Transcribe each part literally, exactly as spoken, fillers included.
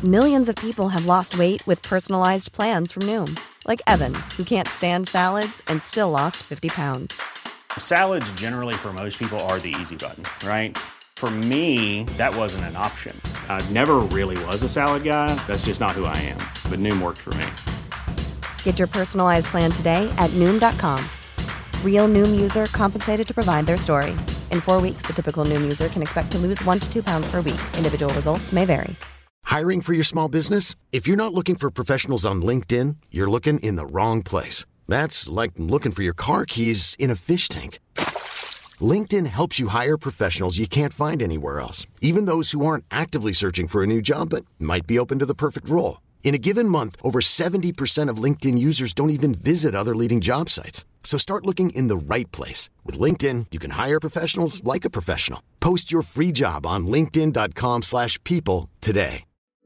Millions of people have lost weight with personalized plans from Noom. Like Evan, who can't stand salads and still lost fifty pounds. Salads generally for most people are the easy button, right? For me, that wasn't an option. I never really was a salad guy. That's just not who I am. But Noom worked for me. Get your personalized plan today at Noom dot com. Real Noom user compensated to provide their story. In four weeks, the typical Noom user can expect to lose one to two pounds per week. Individual results may vary. Hiring for your small business? If you're not looking for professionals on LinkedIn, you're looking in the wrong place. That's like looking for your car keys in a fish tank. LinkedIn helps you hire professionals you can't find anywhere else, even those who aren't actively searching for a new job but might be open to the perfect role. In a given month, over seventy percent of LinkedIn users don't even visit other leading job sites. So start looking in the right place. With LinkedIn, you can hire professionals like a professional. Post your free job on linkedin dot com slash people today.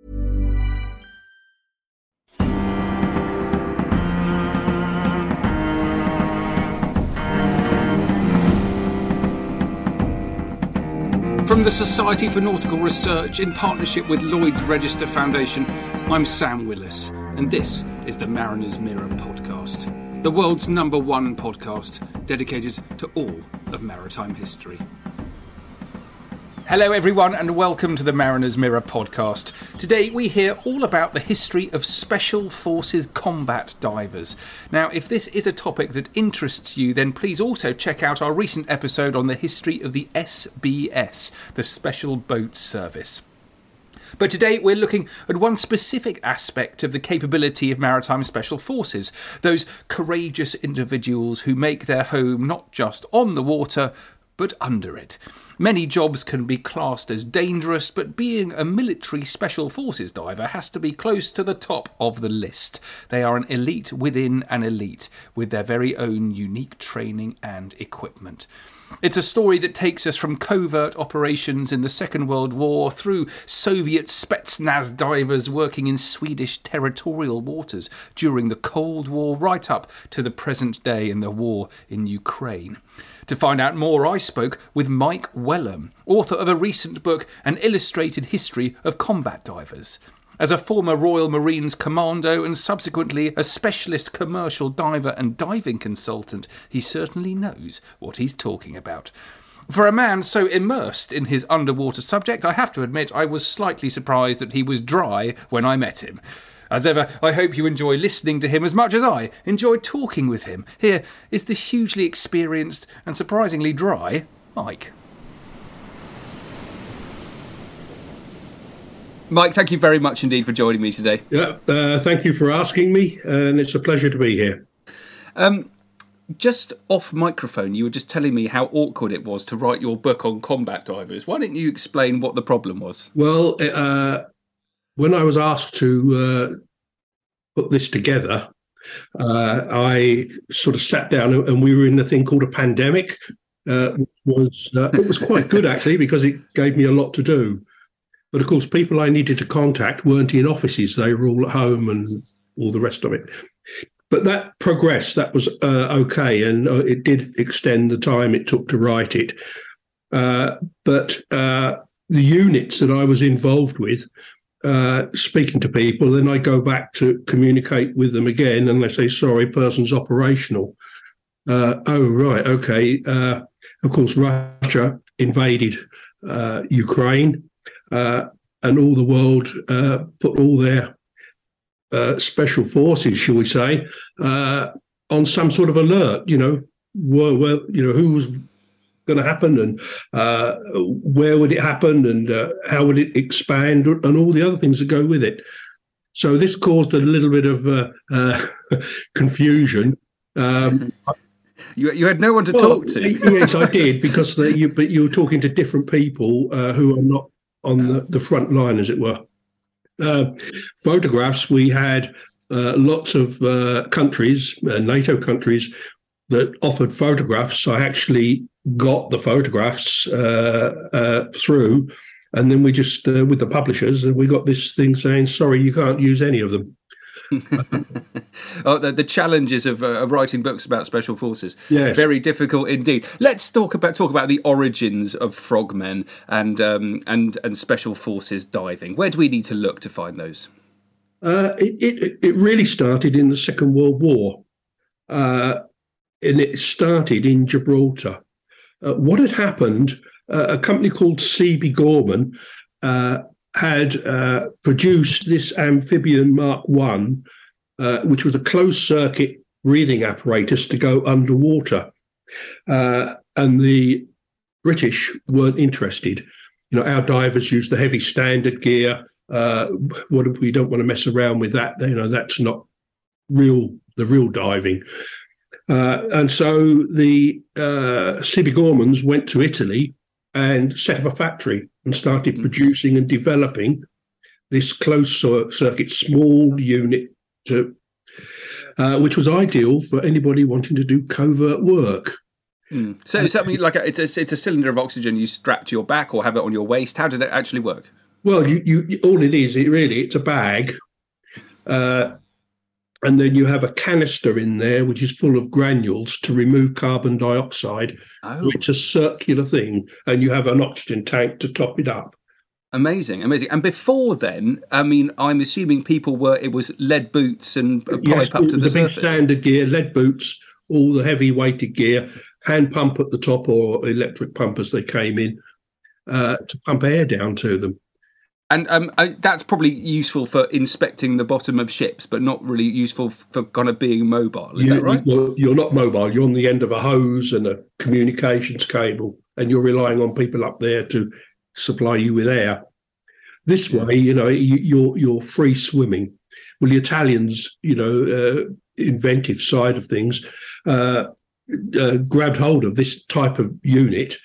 From the Society for Nautical Research in partnership with Lloyd's Register Foundation, I'm Sam Willis, and this is the Mariner's Mirror podcast, the world's number one podcast dedicated to all of maritime history. Hello everyone and welcome to the Mariner's Mirror podcast. Today we hear all about the history of Special Forces combat divers. Now, if this is a topic that interests you, then please also check out our recent episode on the history of the S B S, the Special Boat Service. But today we're looking at one specific aspect of the capability of maritime special forces, those courageous individuals who make their home not just on the water, but under it. Many jobs can be classed as dangerous, but being a military special forces diver has to be close to the top of the list. They are an elite within an elite, with their very own unique training and equipment. It's a story that takes us from covert operations in the Second World War through Soviet Spetsnaz divers working in Swedish territorial waters during the Cold War, right up to the present day in the war in Ukraine. To find out more, I spoke with Mike Wellham, author of a recent book, An Illustrated History of Combat Divers. As a former Royal Marines commando and subsequently a specialist commercial diver and diving consultant, he certainly knows what he's talking about. For a man so immersed in his underwater subject, I have to admit I was slightly surprised that he was dry when I met him. As ever, I hope you enjoy listening to him as much as I enjoyed talking with him. Here is the hugely experienced and surprisingly dry Mike. Mike, thank you very much indeed for joining me today. Yeah, uh, thank you for asking me, and it's a pleasure to be here. Um, just off microphone, you were just telling me how awkward it was to write your book on combat divers. Why don't you explain what the problem was? Well, uh, when I was asked to uh, put this together, uh, I sort of sat down and we were in a thing called a pandemic. Uh, was uh, it was quite good, actually, because it gave me a lot to do. But, of course, people I needed to contact weren't in offices. They were all at home and all the rest of it. But that progressed. That was uh, okay, and uh, it did extend the time it took to write it. Uh, but uh, the units that I was involved with, Uh, speaking to people, then I go back to communicate with them again, and they say, sorry, person's operational. Uh, oh, right, okay. Uh, of course, Russia invaded uh, Ukraine, uh, and all the world uh, put all their uh, special forces, shall we say, uh, on some sort of alert, you know, were, were, you know, who was going to happen, and uh, where would it happen, and uh, how would it expand, and all the other things that go with it. So this caused a little bit of uh, uh, confusion. Um, you you had no one to well, talk to. Yes, I did, because the, you but you were talking to different people uh, who are not on the, the front line, as it were. Uh, photographs. We had uh, lots of uh, countries, uh, NATO countries, that offered photographs. I actually got the photographs uh, uh, through, and then we just, uh, with the publishers, and we got this thing saying, sorry, you can't use any of them. Oh, the, the challenges of, uh, of writing books about special forces. Yes. Very difficult indeed. Let's talk about talk about the origins of frogmen and um, and and special forces diving. Where do we need to look to find those? Uh, it, it it really started in the Second World War, uh, and it started in Gibraltar. Uh, what had happened? Uh, a company called C B Gorman uh, had uh, produced this amphibian Mark One, uh, which was a closed-circuit breathing apparatus to go underwater, uh, and the British weren't interested. You know, our divers use the heavy standard gear. Uh, what we don't want to mess around with that. You know, that's not real. The real diving. Uh, and so the uh, C B Gormans went to Italy and set up a factory and started mm-hmm. producing and developing this closed-circuit small unit, to, uh, which was ideal for anybody wanting to do covert work. Mm. So it's something like a, it's a it's a cylinder of oxygen you strap to your back or have it on your waist. How did it actually work? Well, you, you all it is, it really, it's a bag. Uh, And then you have a canister in there, which is full of granules to remove carbon dioxide. Oh. So it's a circular thing, and you have an oxygen tank to top it up. Amazing, amazing. And before then, I mean, I'm assuming people were, it was lead boots and a pipe yes, up to the, the surface. Big standard gear, lead boots, all the heavy weighted gear, hand pump at the top or electric pump as they came in uh, to pump air down to them. And um, I, that's probably useful for inspecting the bottom of ships, but not really useful for kind of being mobile. Is you, that right? You're, you're not mobile. You're on the end of a hose and a communications cable, and you're relying on people up there to supply you with air. This yeah. way, you know, you, you're you're free swimming. Well, the Italians, you know, uh, inventive side of things, uh, uh, grabbed hold of this type of unit,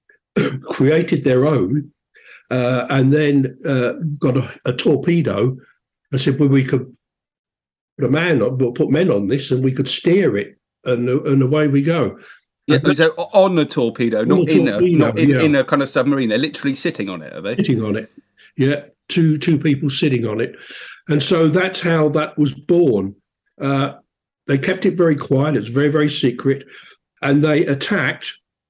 created their own. Uh, and then uh, got a, a torpedo. I said, well, we could put a man on, we'll put men on this, and we could steer it, and and away we go. Yeah, so on a torpedo, on not a in torpedo, a, not in, yeah. in a kind of submarine. They're literally sitting on it, are they? Sitting on it, yeah. Two two people sitting on it, and so that's how that was born. Uh, they kept it very quiet. It's very very secret, and they attacked.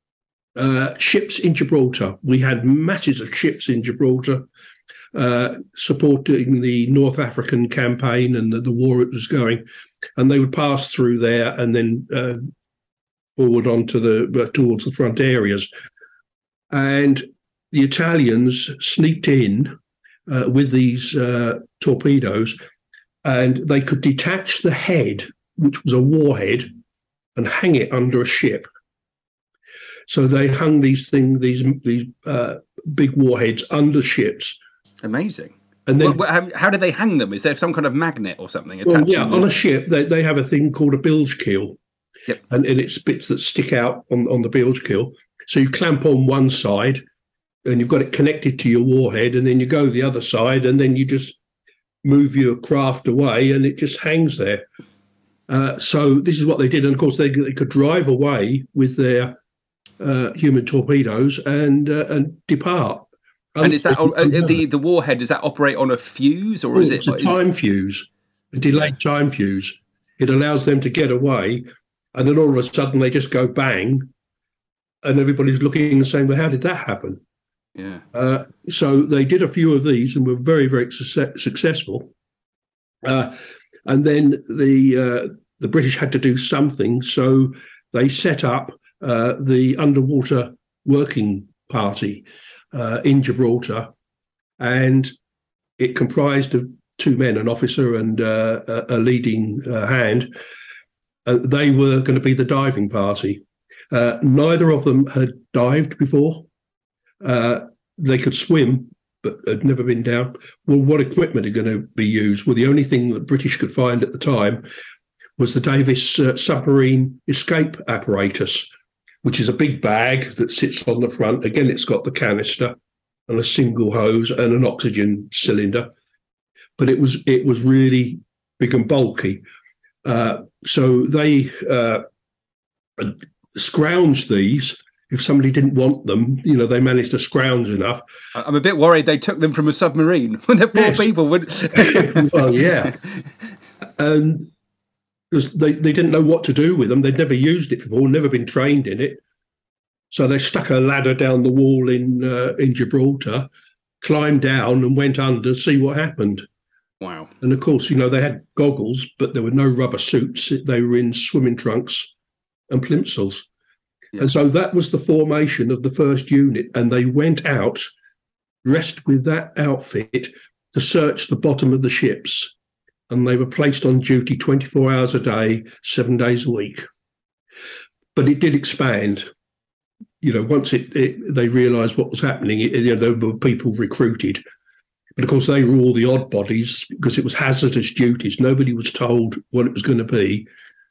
Uh, ships in Gibraltar. We had masses of ships in Gibraltar uh, supporting the North African campaign and the, the war it was going, and they would pass through there and then uh, forward onto the uh, towards the front areas. And the Italians sneaked in uh, with these uh, torpedoes, and they could detach the head, which was a warhead, and hang it under a ship. So they hung these things, these these uh, big warheads under ships. Amazing. And then, well, how, how do they hang them? Is there some kind of magnet or something attached? Well, yeah, on a ship they, they have a thing called a bilge keel, yep. and, and it's bits that stick out on, on the bilge keel. So you clamp on one side, and you've got it connected to your warhead, and then you go the other side, and then you just move your craft away, and it just hangs there. Uh, so this is what they did, and of course they, they could drive away with their Uh, human torpedoes and uh, and depart. And is that uh, the the warhead? Does that operate on a fuse, or oh, is it? It's a time it... fuse, a delayed yeah. time fuse. It allows them to get away, and then all of a sudden they just go bang, and everybody's looking and saying, "Well, how did that happen?" Yeah. Uh, so they did a few of these and were very very su- successful. Uh, and then the uh, the British had to do something, so they set up. Uh, the Underwater Working Party uh, in Gibraltar, and it comprised of two men, an officer and uh, a, a leading uh, hand. Uh, they were going to be the diving party. Uh, neither of them had dived before. Uh, they could swim, but had never been down. Well, what equipment are going to be used? Well, the only thing that British could find at the time was the Davis uh, submarine escape apparatus, which is a big bag that sits on the front. Again, it's got the canister and a single hose and an oxygen cylinder, but it was it was really big and bulky. Uh, so they uh, scrounged these. If somebody didn't want them, you know, they managed to scrounge enough. I'm a bit worried they took them from a submarine when the poor yes. people would. Well, yeah. and because they, they didn't know what to do with them. They'd never used it before, never been trained in it. So they stuck a ladder down the wall in uh, in Gibraltar, climbed down and went under to see what happened. Wow. And of course, you know, they had goggles, but there were no rubber suits. They were in swimming trunks and plimsolls. Yeah. And so that was the formation of the first unit. And they went out dressed with that outfit to search the bottom of the ships. And they were placed on duty twenty-four hours a day, seven days a week. But it did expand. You know, once it, it they realised what was happening, it, you know, there were people recruited. But of course, they were all the odd bodies because it was hazardous duties. Nobody was told what it was going to be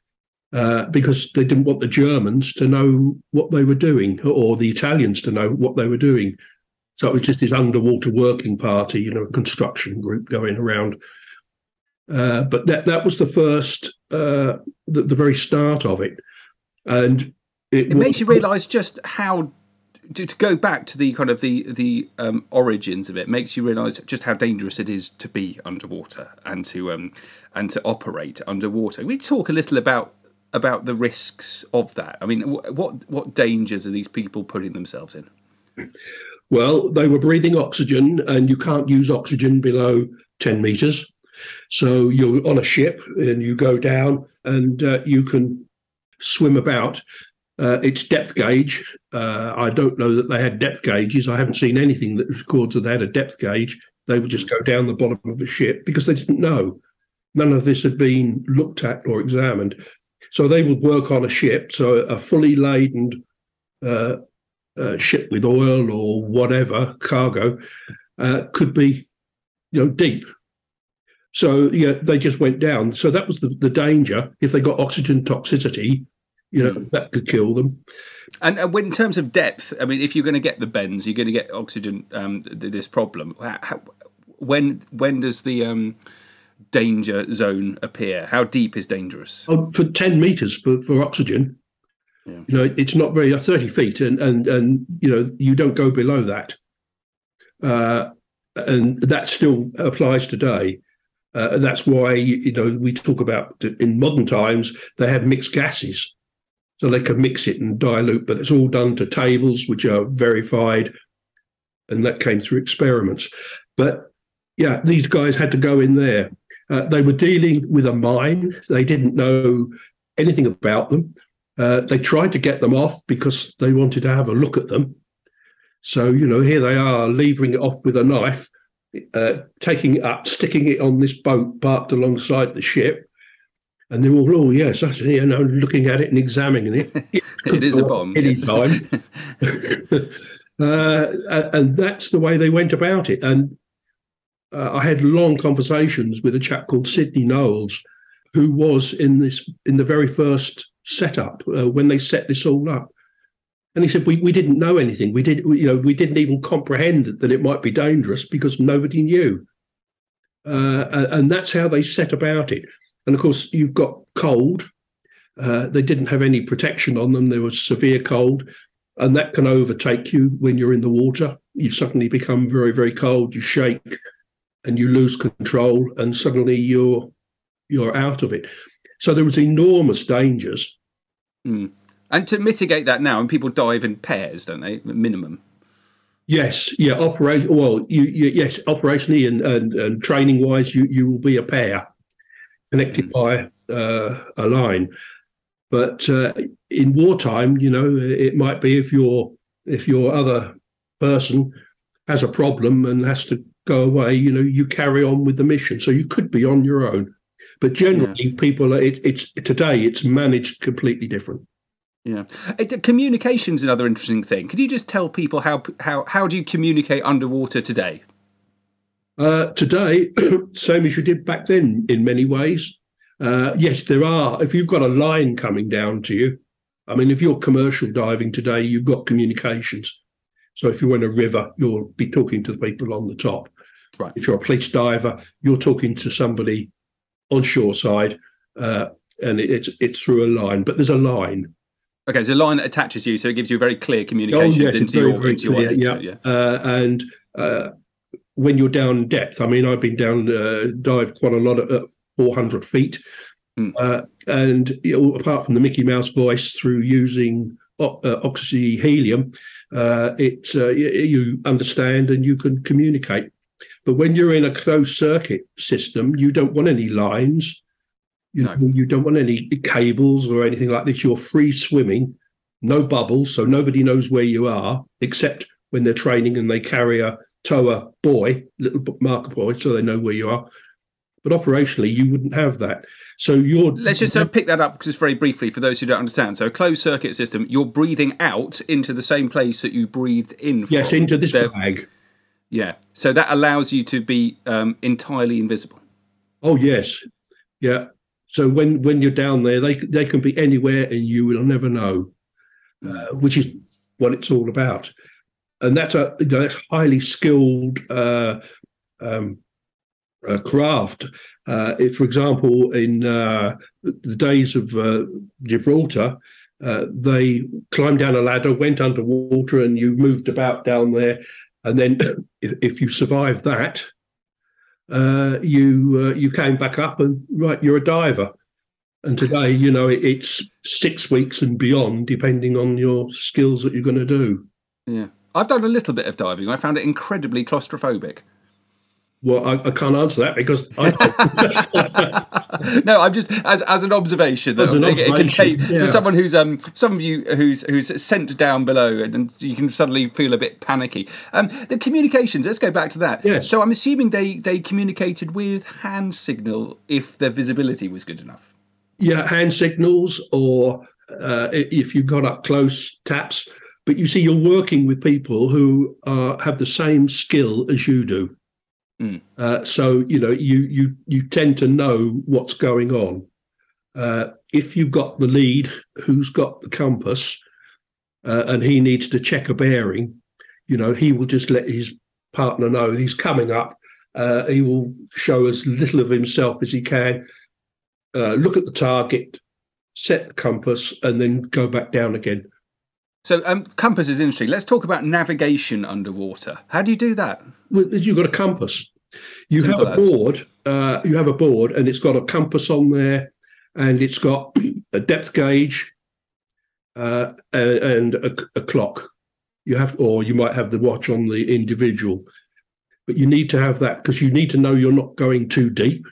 uh, because they didn't want the Germans to know what they were doing or the Italians to know what they were doing. So it was just this underwater working party, you know, a construction group going around. Uh, but that that was the first, uh, the, the very start of it. And it, it was, makes you realise just how... To, to go back to the kind of the the um, origins of it, makes you realise just how dangerous it is to be underwater and to um, and to operate underwater. We talk a little about about the risks of that. I mean, what what dangers are these people putting themselves in? Well, they were breathing oxygen, and you can't use oxygen below ten metres. So you're on a ship, and you go down, and uh, you can swim about. Uh, it's depth gauge. Uh, I don't know that they had depth gauges. I haven't seen anything that records that they had a depth gauge. They would just go down the bottom of the ship because they didn't know. None of this had been looked at or examined. So they would work on a ship, so a fully laden uh, uh, ship with oil or whatever, cargo, uh, could be, you know, deep. So, yeah, they just went down. So that was the, the danger. If they got oxygen toxicity, you know, mm. that could kill them. And uh, when, in terms of depth, I mean, if you're going to get the bends, you're going to get oxygen, um, th- this problem. How, when when does the um, danger zone appear? How deep is dangerous? Oh, for ten metres for, for oxygen. Yeah. You know, it's not very, thirty feet, and, and, and, you know, you don't go below that. Uh, and that still applies today. Uh, and that's why, you know, we talk about, in modern times, they have mixed gases. So they can mix it and dilute, but it's all done to tables which are verified, and that came through experiments. But yeah, these guys had to go in there. Uh, they were dealing with a mine. They didn't know anything about them. Uh, they tried to get them off because they wanted to have a look at them. So, you know, here they are levering it off with a knife, uh, taking it up, sticking it on this boat parked alongside the ship. And they're all, oh, yes, actually, you know, looking at it and examining it. It, it is a bomb. Any yes. time. uh, and that's the way they went about it. And uh, I had long conversations with a chap called Sidney Knowles, who was in this in the very first setup uh, when they set this all up. And he said, we, we didn't know anything. We did, we, you know, we didn't even comprehend that it might be dangerous because nobody knew. Uh, and that's how they set about it. And of course, you've got cold. Uh, they didn't have any protection on them. There was severe cold, and that can overtake you when you're in the water. You suddenly become very, very cold. You shake, and you lose control, and suddenly you're you're out of it. So there was enormous dangers. Mm. And to mitigate that now, and people dive in pairs, don't they? Minimum. Yes, yeah. Operate well. You, you yes, operationally and and, and training wise, you you will be a pair. Connected by uh, a line, but uh, in wartime, you know, it might be if your if your other person has a problem and has to go away, you know, you carry on with the mission. So you could be on your own, but generally, yeah. people are, it, it's today it's managed completely different. Yeah, communication's another interesting thing. Could you just tell people how how how do you communicate underwater today? Uh, today, same as you did back then in many ways. Uh, yes, there are. If you've got a line coming down to you, I mean, if you're commercial diving today, you've got communications. So if you're in a river, you'll be talking to the people on the top. Right. If you're a police diver, you're talking to somebody on shore side, uh, and it, it's it's through a line. But there's a line. Okay, there's a line that attaches you, so it gives you very clear communications oh, yes, into, very, your, very into your yeah. yeah. Uh, and uh, when you're down depth, I mean, I've been down, uh, dived quite a lot of, uh, four hundred feet. Mm. Uh, and you know, apart from the Mickey Mouse voice, through using o- uh, oxyhelium, uh, it uh, you, you understand and you can communicate. But when you're in a closed circuit system, you don't want any lines. You, No. you don't want any cables or anything like this. You're free swimming, no bubbles, so nobody knows where you are, except when they're training and they carry a tower buoy, little marker buoy, so they know where you are. But operationally, you wouldn't have that. So you're Let's just uh, pick that up just very briefly for those who don't understand. So a closed circuit system, you're breathing out into the same place that you breathed in yes, from. into this The- bag. Yeah. So that allows you to be um, entirely invisible. Oh yes, yeah. So when when you're down there, they they can be anywhere, and you will never know, uh, which is what it's all about. And that's a you know, that's highly skilled uh, um, uh, craft. Uh, if, for example, in uh, the days of uh, Gibraltar, uh, they climbed down a ladder, went underwater, and you moved about down there. And then, if, if you survived that, uh, you uh, you came back up, and right, you're a diver. And today, you know, it, it's six weeks and beyond, depending on your skills that you're going to do. Yeah. I've done a little bit of diving. I found it incredibly claustrophobic. Well, I, I can't answer that because I don't. No, I'm just as as an observation that As an it, it can observation, take yeah. for someone who's um some of you who's who's sent down below and, and you can suddenly feel a bit panicky. Um, the communications. Let's go back to that. Yes. So I'm assuming they they communicated with hand signal if their visibility was good enough. Yeah, hand signals, or uh, if you got up close, taps. But you see, you're working with people who uh, have the same skill as you do. Mm. Uh, so you know, you you you tend to know what's going on. Uh, if you've got the lead, who's got the compass, uh, and he needs to check a bearing, you know, he will just let his partner know he's coming up. Uh, he will show as little of himself as he can. Uh, look at the target, set the compass, and then go back down again. So um, compass is interesting. Let's talk about navigation underwater. How do you do that? Well, you've got a compass. You Simple have a as. board. Uh, you have a board, and it's got a compass on there, and it's got a depth gauge uh, and, and a, a clock. You have, or you might have the watch on the individual, but you need to have that because you need to know you're not going too deep.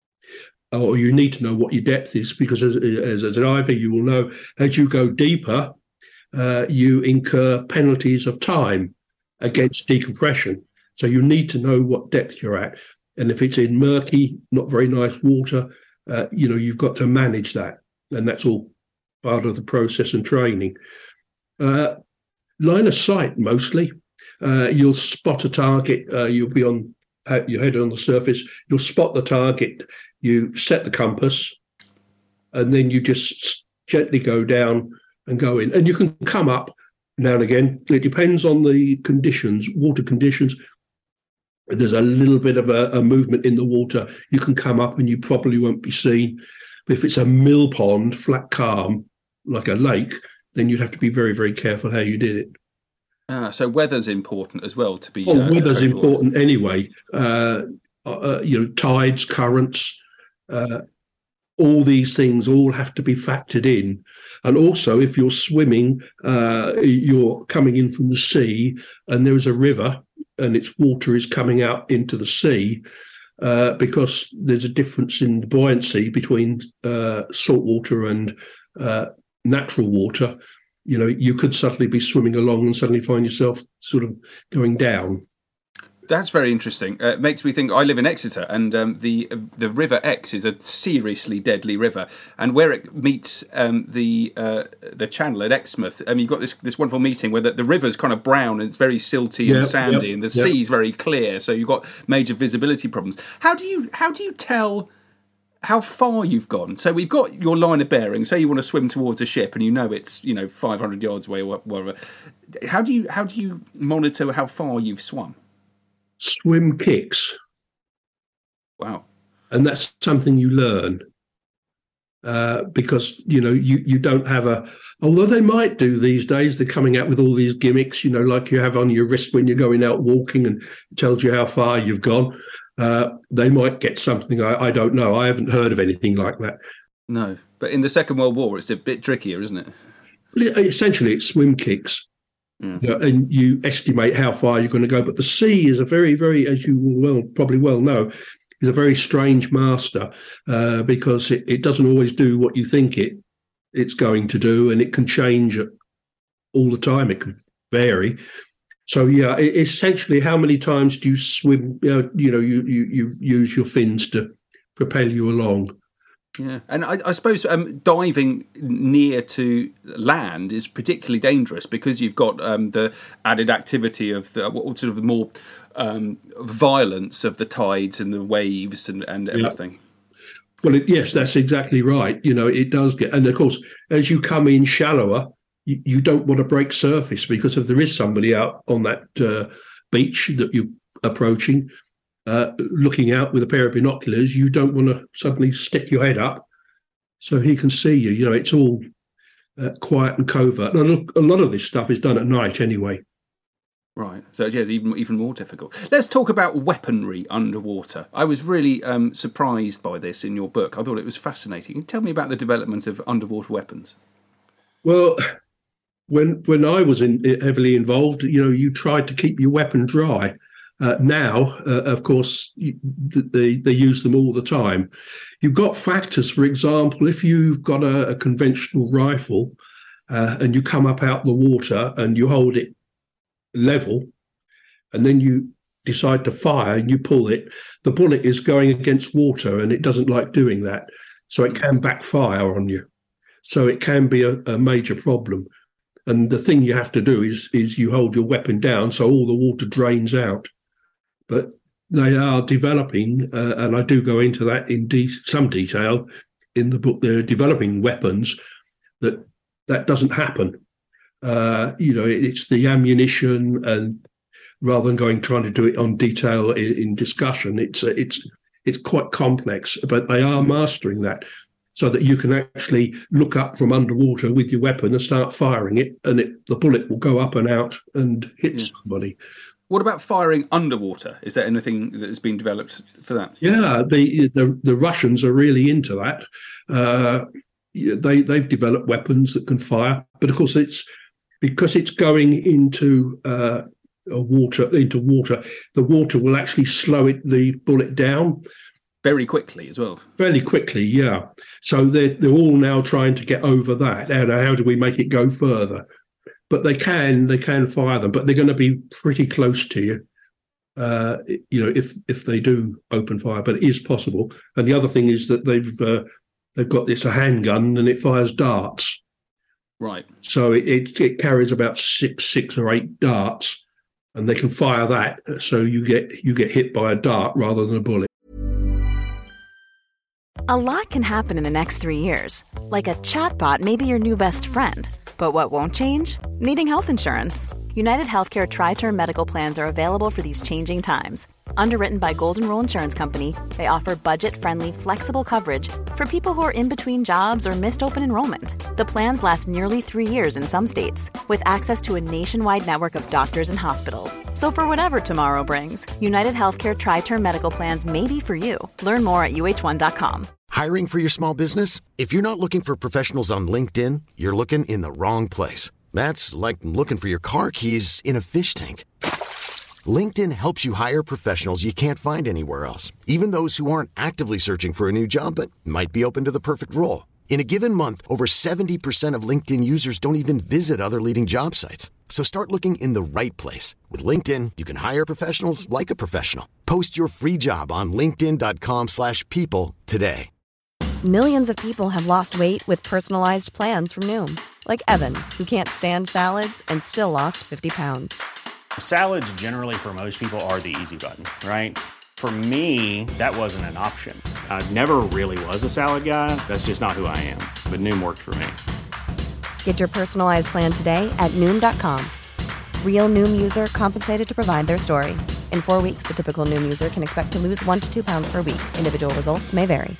Or you need to know what your depth is, because as, as, as a diver, you will know as you go deeper, uh, you incur penalties of time against decompression. So you need to know what depth you're at. And if it's in murky, not very nice water, uh, you know, you've got to manage that. And that's all part of the process and training. Uh, line of sight, mostly. Uh, you'll spot a target. Uh, you'll be on your head on the surface. You'll spot the target. You set the compass, and then you just gently go down and go in. And you can come up now and again. It depends on the conditions, water conditions. There's a little bit of a, a movement in the water. You can come up and you probably won't be seen. But if it's a mill pond, flat calm, like a lake, then you'd have to be very, very careful how you did it. Ah, so weather's important as well to be. Well, uh, weather's careful. important anyway. Uh, uh, you know, tides, currents, uh, all these things all have to be factored in. And also, if you're swimming, uh, you're coming in from the sea, and there is a river, and its water is coming out into the sea, uh, because there's a difference in the buoyancy between uh, salt water and uh, natural water. You know, you could suddenly be swimming along and suddenly find yourself sort of going down. That's very interesting. Uh, it makes me think. I live in Exeter, and um, the the River Exe is a seriously deadly river. And where it meets um, the uh, the channel at Exmouth, um, you've got this this wonderful meeting where the, the river's kind of brown and it's very silty and Yep, sandy, yep, and the yep. sea's very clear. So you've got major visibility problems. How do you how do you tell how far you've gone? So we've got your line of bearing. Say you want to swim towards a ship, and you know it's you know five hundred yards away or whatever. How do you how do you monitor how far you've swum? Swim kicks. Wow. And that's something you learn, uh, because, you know, you, you don't have a, although they might do these days, they're coming out with all these gimmicks, you know, like you have on your wrist when you're going out walking and it tells you how far you've gone. uh, they might get something. I, I don't know. I haven't heard of anything like that. No, but in the Second World War, it's a bit trickier, isn't it? Essentially, it's swim kicks. Mm. You know, and you estimate how far you're going to go. But the sea is a very, very, as you will well, probably well know, is a very strange master uh, because it, it doesn't always do what you think it it's going to do, and it can change all the time. It can vary. So yeah, it, essentially, how many times do you swim? You know, you know, you you, you use your fins to propel you along. Yeah, and I, I suppose um, diving near to land is particularly dangerous because you've got um, the added activity of the what sort of more um, violence of the tides and the waves and, and everything. Yeah. Well, it, yes, that's exactly right. You know, it does get, and of course, as you come in shallower, you, you don't want to break surface because if there is somebody out on that uh, beach that you're approaching, Uh, looking out with a pair of binoculars, you don't want to suddenly stick your head up so he can see you. You know, it's all uh, quiet and covert. And look, a lot of this stuff is done at night anyway. Right. So, yeah, it's even, even more difficult. Let's talk about weaponry underwater. I was really um, surprised by this in your book. I thought it was fascinating. Tell me about the development of underwater weapons. Well, when when I was in, heavily involved, you know, you tried to keep your weapon dry. Uh, now, uh, of course, you, they they use them all the time. You've got factors, for example, if you've got a, a conventional rifle uh, and you come up out the water and you hold it level, and then you decide to fire and you pull it, the bullet is going against water and it doesn't like doing that. So it can backfire on you. So it can be a, a major problem. And the thing you have to do is is you hold your weapon down so all the water drains out. But they are developing, uh, and I do go into that in de- some detail in the book. They're developing weapons that that doesn't happen. Uh, you know, it, it's the ammunition, and rather than going trying to do it on detail in, in discussion, it's uh, it's it's quite complex. But they are mastering that so that you can actually look up from underwater with your weapon and start firing it, and it, the bullet will go up and out and hit yeah. somebody. What about firing underwater? Is there anything that has been developed for that? Yeah, the the, the Russians are really into that. Uh, they they've developed weapons that can fire, but of course it's because it's going into uh, a water into water. The water will actually slow it the bullet down very quickly as well. Fairly quickly, yeah. So they're they're all now trying to get over that. And how do we make it go further? But they can, they can fire them, but they're going to be pretty close to you, uh, you know, if if they do open fire. But it is possible. And the other thing is that they've uh, they've got it's a handgun and it fires darts. Right. So it, it it carries about six six or eight darts, and they can fire that. So you get you get hit by a dart rather than a bullet. A lot can happen in the next three years. Like a chatbot may be your new best friend. But what won't change? Needing health insurance. United Healthcare Tri-Term Medical Plans are available for these changing times. Underwritten by Golden Rule Insurance Company, they offer budget-friendly, flexible coverage for people who are in between jobs or missed open enrollment. The plans last nearly three years in some states, with access to a nationwide network of doctors and hospitals. So for whatever tomorrow brings, United Healthcare Tri-Term Medical Plans may be for you. Learn more at U H one dot com. Hiring for your small business? If you're not looking for professionals on LinkedIn, you're looking in the wrong place. That's like looking for your car keys in a fish tank. LinkedIn helps you hire professionals you can't find anywhere else, even those who aren't actively searching for a new job but might be open to the perfect role. In a given month, over seventy percent of LinkedIn users don't even visit other leading job sites. So start looking in the right place. With LinkedIn, you can hire professionals like a professional. Post your free job on linkedin dot com slash people today. Millions of people have lost weight with personalized plans from Noom. Like Evan, who can't stand salads and still lost fifty pounds. Salads generally for most people are the easy button, right? For me, that wasn't an option. I never really was a salad guy. That's just not who I am. But Noom worked for me. Get your personalized plan today at Noom dot com. Real Noom user compensated to provide their story. In four weeks, the typical Noom user can expect to lose one to two pounds per week. Individual results may vary.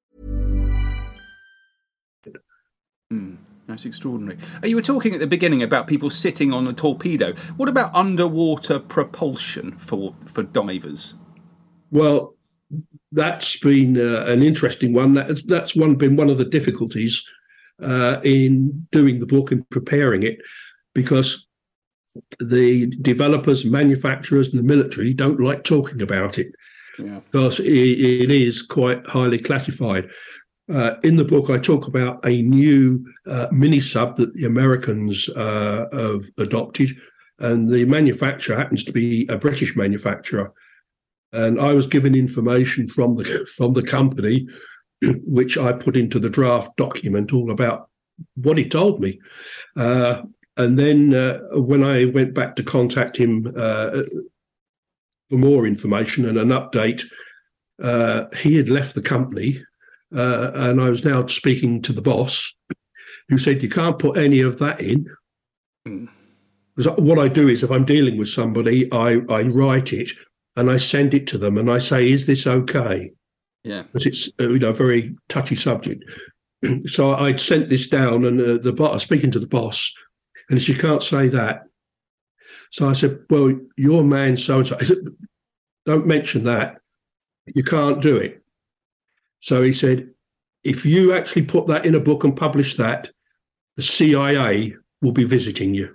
Hmm. That's extraordinary. You were talking at the beginning about people sitting on a torpedo. What about underwater propulsion for, for divers? Well, that's been uh, an interesting one. That, that's one been one of the difficulties uh, in doing the book and preparing it, because the developers, manufacturers, and the military don't like talking about it, yeah. because it, it is quite highly classified. Uh, in the book, I talk about a new uh, mini sub that the Americans uh, have adopted, and the manufacturer happens to be a British manufacturer. And I was given information from the from the company, which I put into the draft document, all about what he told me. Uh, and then uh, when I went back to contact him uh, for more information and an update, uh, he had left the company. Uh, and I was now speaking to the boss, who said, you can't put any of that in. Mm. Because what I do is, if I'm dealing with somebody, I, I write it and I send it to them and I say, is this okay? Yeah. Because it's uh, you know, a very touchy subject. So I'd sent this down, and uh, the boss, speaking to the boss, and he said, you can't say that. So I said, well, your man so-and-so. I said, don't mention that. You can't do it. So he said, if you actually put that in a book and publish that, the C I A will be visiting you.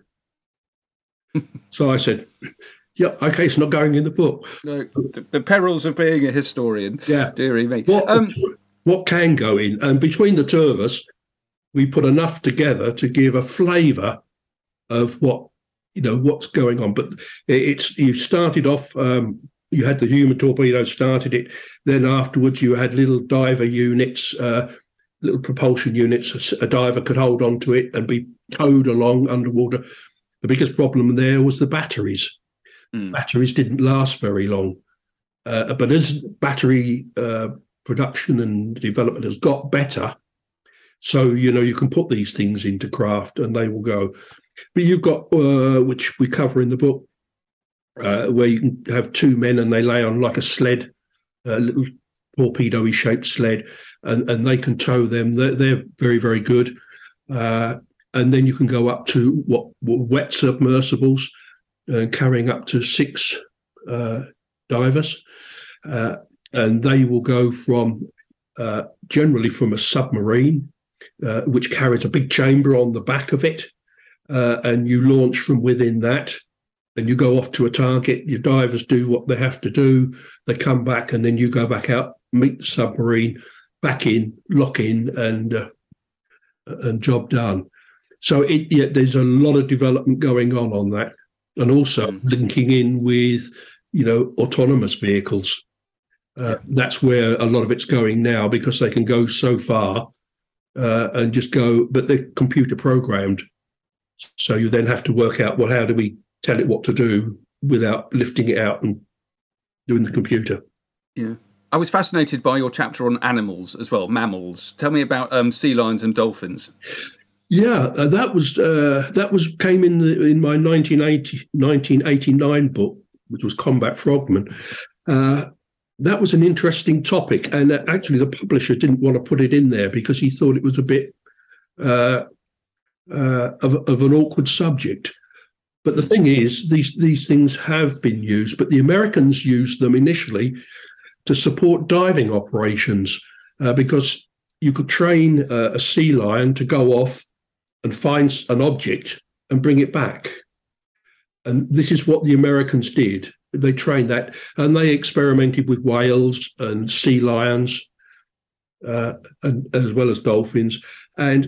So I said, yeah, okay, it's not going in the book. No, the, the perils of being a historian, yeah. Dearie me. What, um, what can go in? And between the two of us, we put enough together to give a flavour of what, you know, what's going on. But it's, you started off... Um, You had the human torpedo, started it. Then afterwards, you had little diver units, uh, little propulsion units. A diver could hold on to it and be towed along underwater. The biggest problem there was the batteries. Mm. Batteries didn't last very long. Uh, but as battery uh, production and development has got better, so, you know, you can put these things into craft and they will go. But you've got, uh, which we cover in the book, Uh, where you can have two men and they lay on like a sled, a little torpedo-y shaped sled, and, and they can tow them. They're, they're very, very good. Uh, and then you can go up to what, what wet submersibles, uh, carrying up to six uh, divers. Uh, and they will go from, uh, generally from a submarine, uh, which carries a big chamber on the back of it. Uh, and you launch from within that. And you go off to a target, your divers do what they have to do, they come back, and then you go back out, meet the submarine, back in, lock in, and uh, and job done. So it, yeah, there's a lot of development going on on that, and also mm. linking in with, you know, autonomous vehicles. Uh, yeah. That's where a lot of it's going now, because they can go so far uh, and just go, but they're computer programmed. So you then have to work out, well, how do we tell it what to do without lifting it out and doing the computer. Yeah. I was fascinated by your chapter on animals as well, mammals. Tell me about um, sea lions and dolphins. Yeah, uh, that was uh, that was came in the, in my nineteen eighty, nineteen eighty-nine book, which was Combat Frogmen. Uh, that was an interesting topic, and uh, actually the publisher didn't want to put it in there because he thought it was a bit uh, uh, of, of an awkward subject. But the thing is, these these things have been used, but the Americans used them initially to support diving operations uh, because you could train uh, a sea lion to go off and find an object and bring it back. And this is what the Americans did. They trained that, and they experimented with whales and sea lions, uh, and, as well as dolphins. And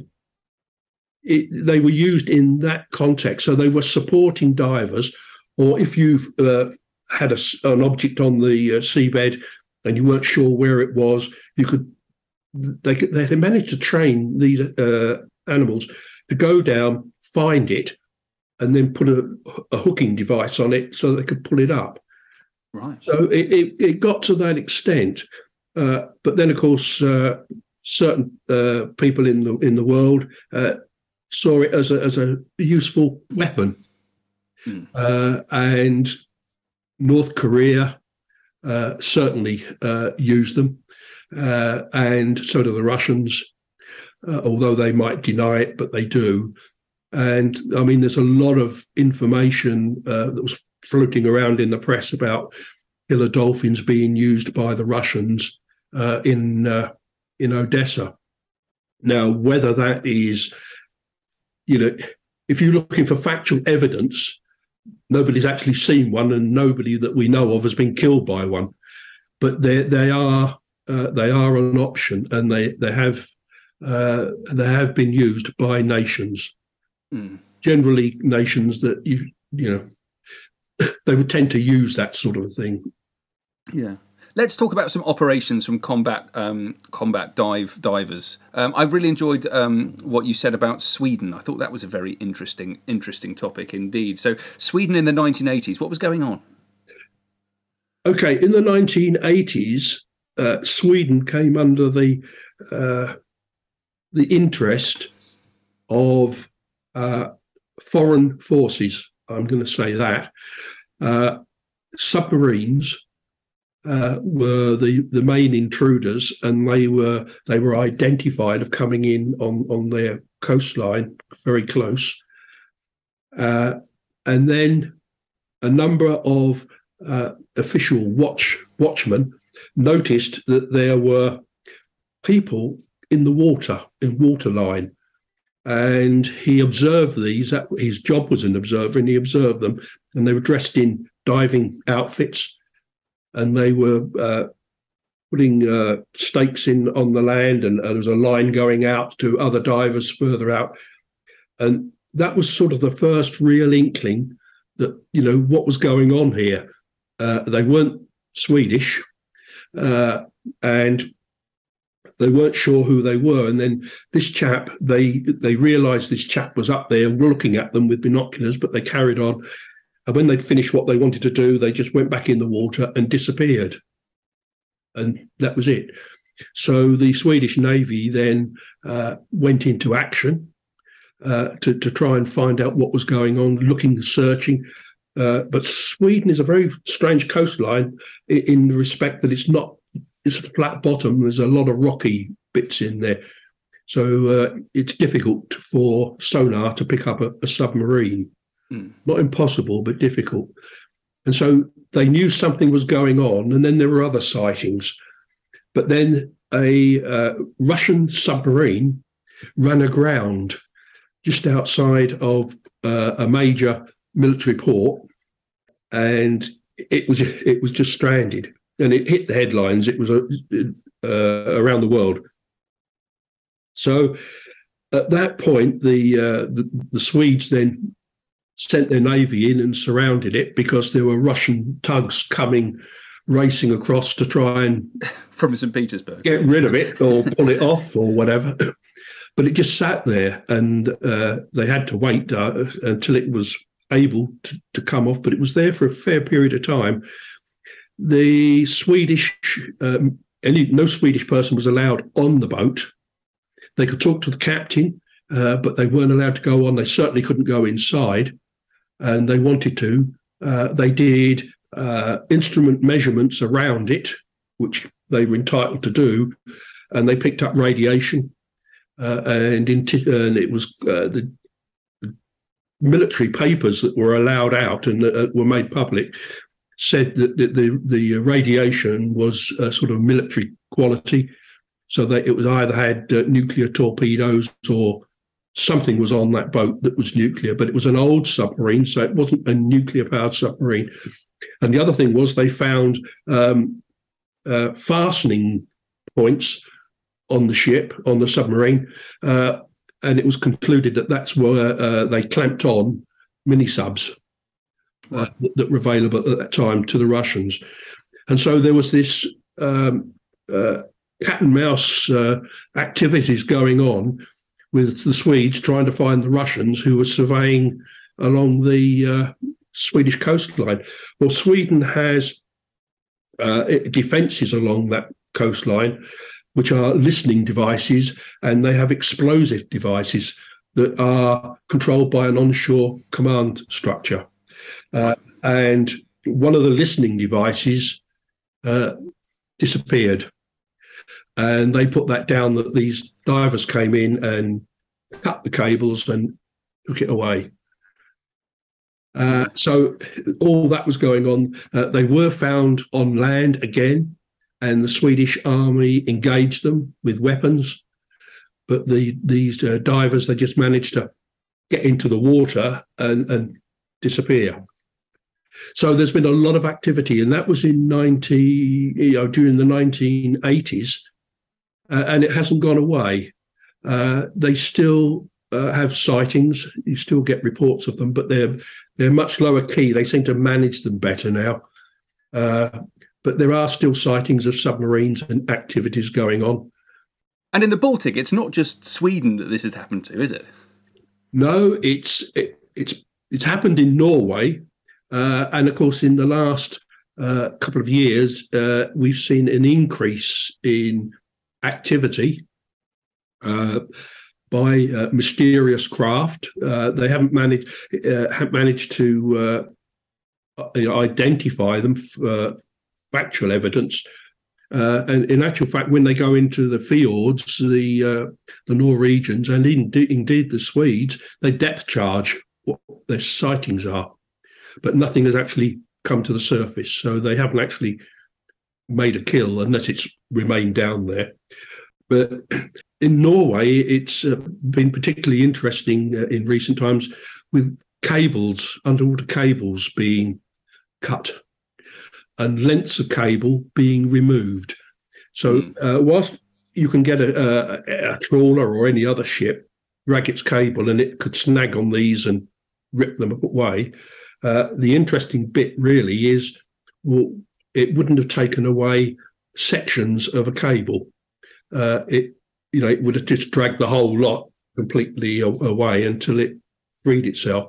It, they were used in that context. So they were supporting divers, or if you've uh, had a, an object on the uh, seabed and you weren't sure where it was, you could. They could, they managed to train these uh, animals to go down, find it, and then put a, a hooking device on it so they could pull it up. Right. So it, it, it got to that extent. Uh, but then, of course, uh, certain uh, people in the in the world Uh, saw it as a as a useful weapon, mm. uh, and North Korea uh, certainly uh, used them, uh, and so do the Russians, uh, although they might deny it, but they do. And I mean, there's a lot of information uh, that was floating around in the press about killer dolphins being used by the Russians uh, in uh, in Odessa. Now, whether that is, you know, if you're looking for factual evidence, nobody's actually seen one, and nobody that we know of has been killed by one. But they they are uh, they are an option, and they they have uh, they have been used by nations, mm. generally nations that you you know they would tend to use that sort of thing. Yeah. Let's talk about some operations from combat um, combat dive divers. Um, I really enjoyed um, what you said about Sweden. I thought that was a very interesting interesting topic indeed. So Sweden in the nineteen eighties, what was going on? Okay, in the nineteen eighties, uh, Sweden came under the uh, the interest of uh, foreign forces. I'm going to say that uh, submarines. Uh, were the, the main intruders, and they were they were identified of coming in on, on their coastline very close. Uh, and then a number of uh, official watch watchmen noticed that there were people in the water, in waterline. And he observed these. That, his job was an observer, and he observed them, and they were dressed in diving outfits. And they were uh, putting uh, stakes in on the land, and, and there was a line going out to other divers further out. And that was sort of the first real inkling that, you know, what was going on here. Uh, they weren't Swedish, uh, and they weren't sure who they were. And then this chap, they they realised this chap was up there looking at them with binoculars, but they carried on. And when they'd finished what they wanted to do, they just went back in the water and disappeared. And that was it. So the Swedish Navy then uh, went into action uh, to, to try and find out what was going on, looking, searching. Uh, but Sweden is a very strange coastline in, in the respect that it's not, it's a flat bottom. There's a lot of rocky bits in there. So uh, it's difficult for sonar to pick up a, a submarine. Mm. Not impossible, but difficult. And so they knew something was going on, and then there were other sightings. But then a uh, Russian submarine ran aground just outside of uh, a major military port, and it was it was just stranded, and it hit the headlines. It was uh, uh, around the world. So at that point, the uh, the, the Swedes then sent their navy in and surrounded it, because there were Russian tugs coming, racing across to try and from Saint Petersburg get rid of it or pull it off or whatever. But it just sat there, and uh, they had to wait uh, until it was able to, to come off. But it was there for a fair period of time. The Swedish, um, any no Swedish person was allowed on the boat. They could talk to the captain, uh, but they weren't allowed to go on. They certainly couldn't go inside. And they wanted to. Uh, they did uh, instrument measurements around it, which they were entitled to do, and they picked up radiation. Uh, and, in t- and it was uh, the, the military papers that were allowed out and uh, were made public said that the, the, the radiation was uh, sort of military quality, so that it was either had uh, nuclear torpedoes or something was on that boat that was nuclear, but it was an old submarine, so it wasn't a nuclear-powered submarine. And the other thing was they found um, uh, fastening points on the ship, on the submarine, uh, and it was concluded that that's where uh, they clamped on mini-subs uh, that were available at that time to the Russians. And so there was this um, uh, cat and mouse uh, activities going on with the Swedes trying to find the Russians who were surveying along the uh, Swedish coastline. Well, Sweden has uh, defences along that coastline, which are listening devices, and they have explosive devices that are controlled by an onshore command structure. Uh, and one of the listening devices uh, disappeared. And they put that down that these divers came in and cut the cables and took it away. Uh, so all that was going on. Uh, they were found on land again, and the Swedish army engaged them with weapons. But the these uh, divers, they just managed to get into the water and, and disappear. So there's been a lot of activity, and that was in ninety, you know, during the nineteen eighties, uh, and it hasn't gone away. Uh, they still uh, have sightings. You still get reports of them, but they're they're much lower key. They seem to manage them better now. Uh, but there are still sightings of submarines and activities going on. And in the Baltic, it's not just Sweden that this has happened to, is it? No, it's it, it's it's happened in Norway. Uh, and of course, in the last uh, couple of years, uh, we've seen an increase in activity uh, by uh, mysterious craft. Uh, they haven't managed uh, haven't managed to uh, identify them, uh, factual evidence. Uh, and in actual fact, when they go into the fjords, the uh, the Norwegians and indeed, indeed the Swedes, they depth charge what their sightings are. But nothing has actually come to the surface. So they haven't actually made a kill unless it's remained down there. But in Norway, it's uh, been particularly interesting uh, in recent times with cables, underwater cables being cut and lengths of cable being removed. So mm. uh, whilst you can get a, a, a trawler or any other ship, drag its cable and it could snag on these and rip them away, Uh, the interesting bit really is, well, it wouldn't have taken away sections of a cable. Uh, it, you know, it would have just dragged the whole lot completely a- away until it freed itself.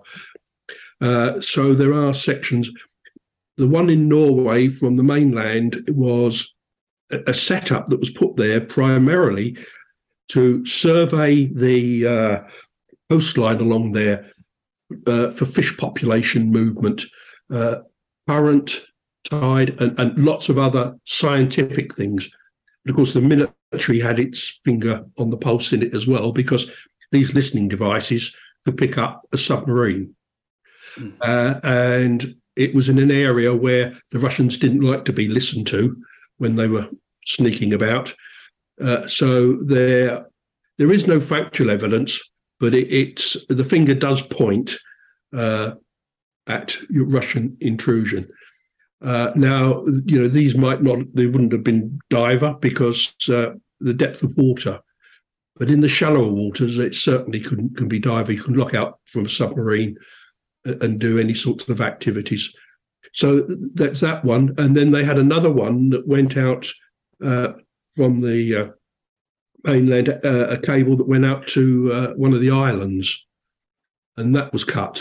Uh, so there are sections. The one in Norway from the mainland was a, a setup that was put there primarily to survey the uh, coastline along there. Uh, for fish population movement, uh, current, tide, and, and lots of other scientific things. And of course, the military had its finger on the pulse in it as well, because these listening devices could pick up a submarine. Mm. Uh, and it was in an area where the Russians didn't like to be listened to when they were sneaking about. Uh, so there, there is no factual evidence, but it, it's the finger does point uh, at Russian intrusion. Uh, now, you know, these might not, they wouldn't have been diver because uh, the depth of water, but in the shallower waters, it certainly can, can be diver. You can look out from a submarine and do any sorts of activities. So that's that one. And then they had another one that went out uh, from the uh, mainland, uh, a cable that went out to uh, one of the islands, and that was cut.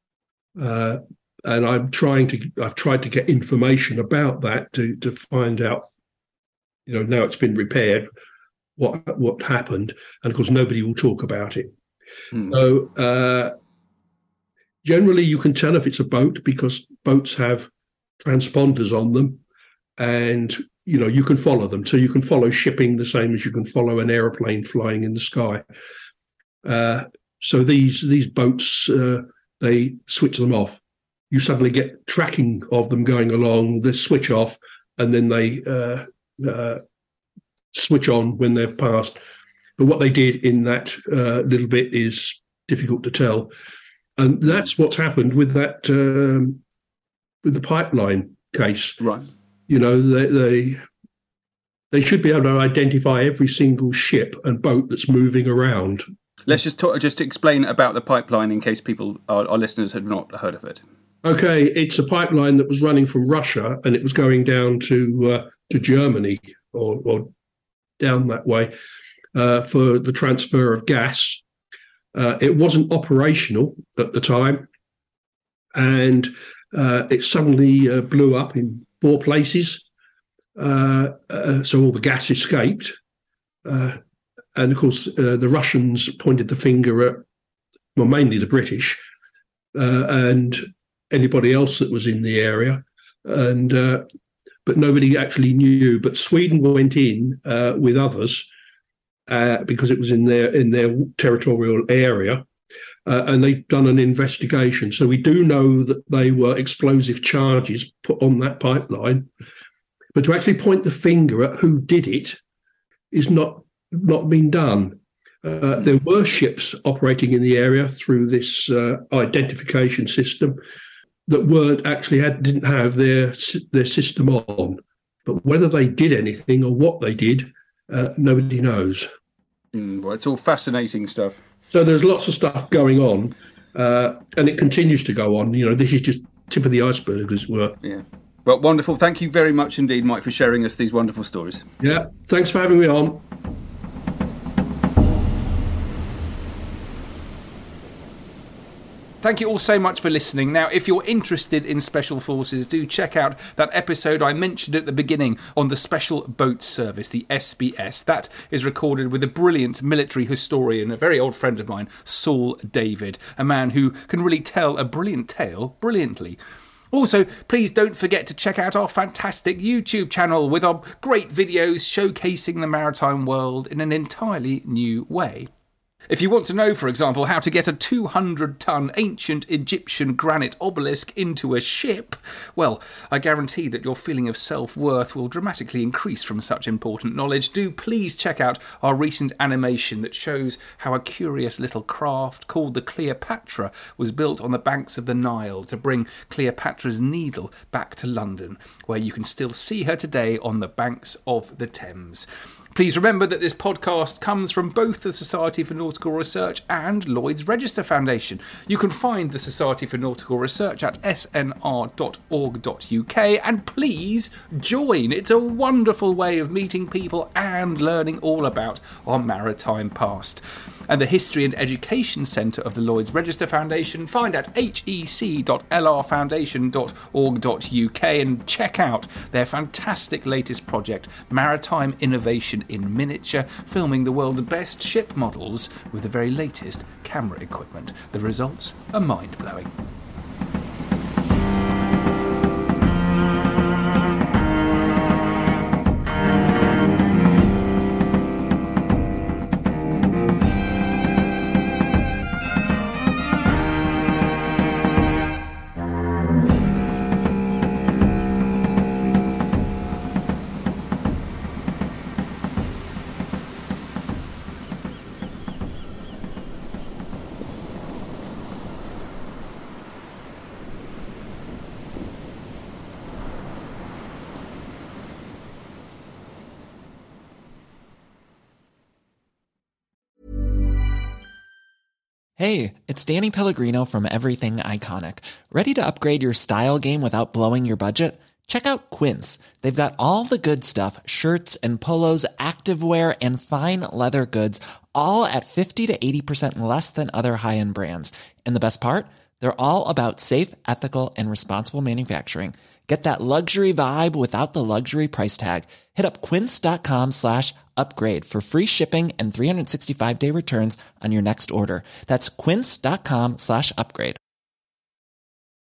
Uh, and I'm trying to, I've tried to get information about that to to find out, you know, now it's been repaired, what what happened, and of course nobody will talk about it. Mm. So uh, generally, you can tell if it's a boat because boats have transponders on them, and you know, you can follow them. So you can follow shipping the same as you can follow an aeroplane flying in the sky. Uh, so these these boats, uh, they switch them off. You suddenly get tracking of them going along, they switch off, and then they uh, uh, switch on when they're past. But what they did in that uh, little bit is difficult to tell. And that's what's happened with that, um, with the pipeline case. Right. You know, they, they they should be able to identify every single ship and boat that's moving around. Let's just talk, just explain about the pipeline in case people, our, our listeners, had not heard of it. Okay, it's a pipeline that was running from Russia and it was going down to uh, to Germany or, or down that way uh, for the transfer of gas. Uh, it wasn't operational at the time, and uh, it suddenly uh, blew up in four places. Uh, uh, so all the gas escaped. Uh, and of course, uh, the Russians pointed the finger at, well, mainly the British uh, and anybody else that was in the area. And uh, but nobody actually knew. But Sweden went in uh, with others uh, because it was in their in their territorial area. uh, and they've done an investigation. So we do know that they were explosive charges put on that pipeline. But to actually point the finger at who did it is not, not been done. Uh, there were ships operating in the area through this uh, identification system that weren't actually had didn't have their their system on, but whether they did anything or what they did, uh, nobody knows. Mm, well, it's all fascinating stuff. So there's lots of stuff going on, uh, and it continues to go on. You know, this is just tip of the iceberg, as it were. Yeah. Well, wonderful. Thank you very much indeed, Mike, for sharing us these wonderful stories. Yeah. Thanks for having me on. Thank you all so much for listening. Now, if you're interested in Special Forces, do check out that episode I mentioned at the beginning on the Special Boat Service, the S B S. That is recorded with a brilliant military historian, a very old friend of mine, Saul David, a man who can really tell a brilliant tale brilliantly. Also, please don't forget to check out our fantastic YouTube channel with our great videos showcasing the maritime world in an entirely new way. If you want to know, for example, how to get a two hundred ton ancient Egyptian granite obelisk into a ship, well, I guarantee that your feeling of self-worth will dramatically increase from such important knowledge. Do please check out our recent animation that shows how a curious little craft called the Cleopatra was built on the banks of the Nile to bring Cleopatra's Needle back to London, where you can still see her today on the banks of the Thames. Please remember that this podcast comes from both the Society for Nautical Research and Lloyd's Register Foundation. You can find the Society for Nautical Research at s n r dot org dot u k, and please join. It's a wonderful way of meeting people and learning all about our maritime past. And the History and Education Centre of the Lloyd's Register Foundation, find at h e c dot l r foundation dot org dot u k, and check out their fantastic latest project, Maritime Innovation in Miniature, filming the world's best ship models with the very latest camera equipment. The results are mind-blowing. Hey, it's Danny Pellegrino from Everything Iconic. Ready to upgrade your style game without blowing your budget? Check out Quince. They've got all the good stuff, shirts and polos, activewear, and fine leather goods, all at fifty to eighty percent less than other high-end brands. And the best part? They're all about safe, ethical, and responsible manufacturing. Get that luxury vibe without the luxury price tag. Hit up quince.com slash upgrade for free shipping and three sixty-five day returns on your next order. That's quince.com slash upgrade.